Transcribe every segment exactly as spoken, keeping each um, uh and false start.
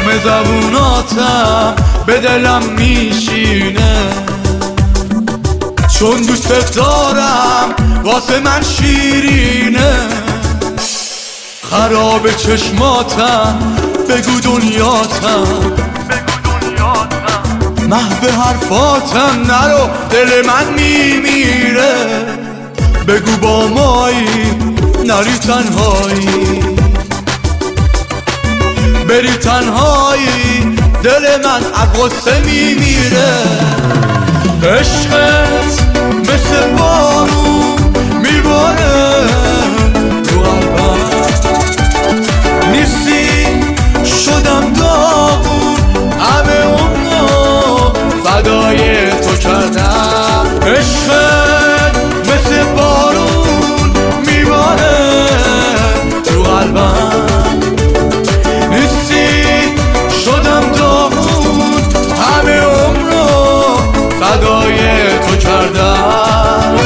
زبوناتم به دلم میشینه، چون دوست دارم واسه من شیرینه. خراب چشماتم بگو دنیاتم، محو حرفاتم نرو دل من میمیره. بگو با مایی نری تنهایی، بری تنهایی دل من از غصه میمیره. عشقت مثل بارون میباره تو قلبم، نیستی شدم داغون، همه عمرو فدای تو کردم. عشقت مثل بارون میباره تو قلبم، نیستی شدم داغون، همه عمرو فدای تو کردم.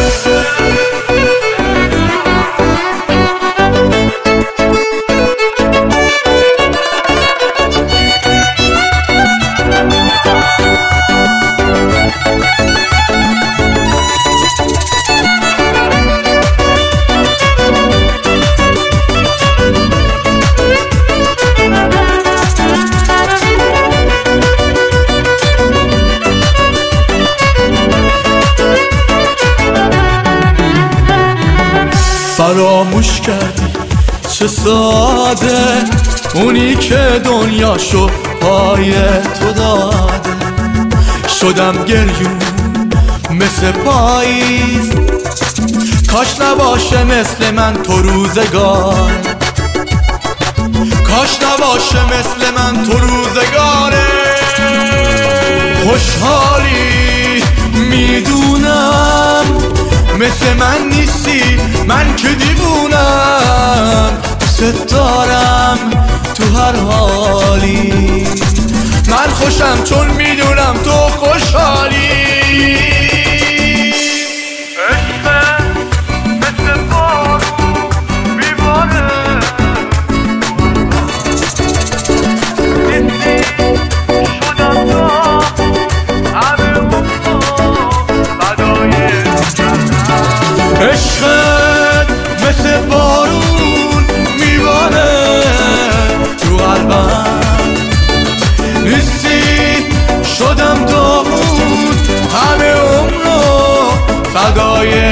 فراموش کردی چه ساده اونی که دنیاشو پای تو داده. شدم گریون مثل پاییز، کاش نباشه مثل من تو روزگار، کاش نباشه مثل من تو روزگاره. خوشحالی میدونم مثل من نیستی، من که دیوونم، دوست دارم تو هر حالی. من خوشم چون میدونم تو خوشحالی. عشقت مثل بارون میباره تو قلبم، نیستی شدم داغون، همه عمرو فدای